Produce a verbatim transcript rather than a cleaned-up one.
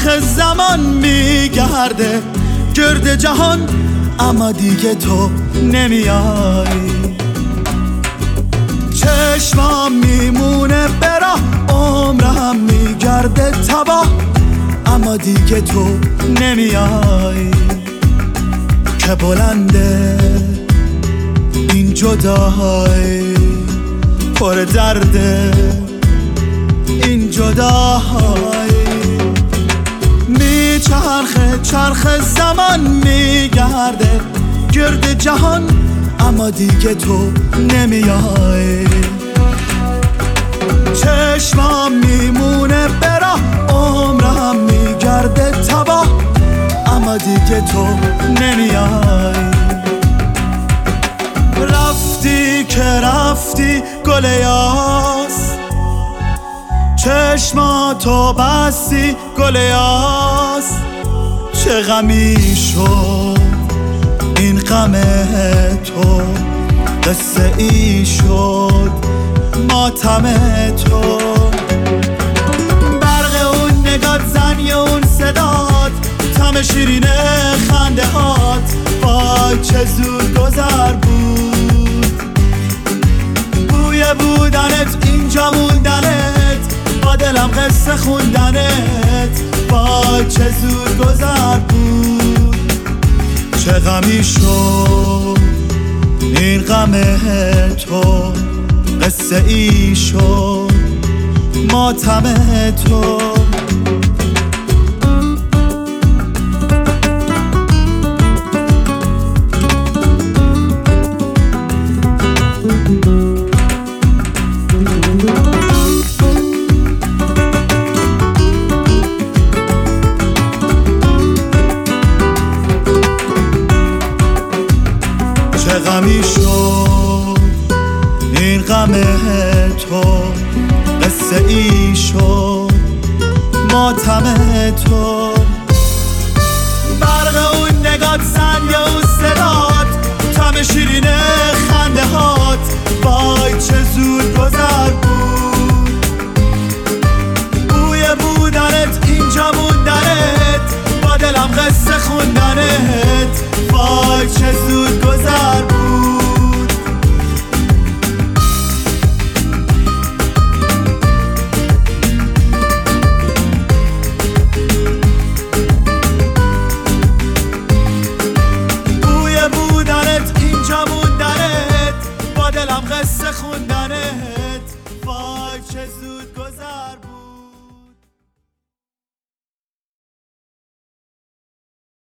چرخ زمان میگرده گرد جهان، اما دیگه تو نمیای. چشمام میمونه برا، عمرم میگرده تباه، اما دیگه تو نمیای. که بلنده این جدای، پر درده این جدای. میچرخه چرخ زمان میگرده گرد جهان، اما دیگه تو نمیای. چشمام میمونه برا، عمرم میگرده تباه، اما دیگه تو نمیای. رفتی که رفتی گل یاس، چشماتو بستی گل یاس. چه غمی شد این غم تو، قصه ای شد ماتم تو. برق اون نگات، زنی اون صدات، طعم شیرین خنده هات، وای چه زود گذر بود. بوی بودنت، اینجا موندنت، با دلم قصه خوندنت، وای چه زود گذر بود. چه غمی شد این غم تو، قصه ای شد ماتم تو. چه غمی شد این غم تو، قصه ای شد ماتم تو. برق اون نگات، زنگ اون صدات، طعم شیرین خنده هات، وای چه زود گذر بود. بوی بودنت، اینجا موندنت، با دلم قصه خوندنت، وای چه زود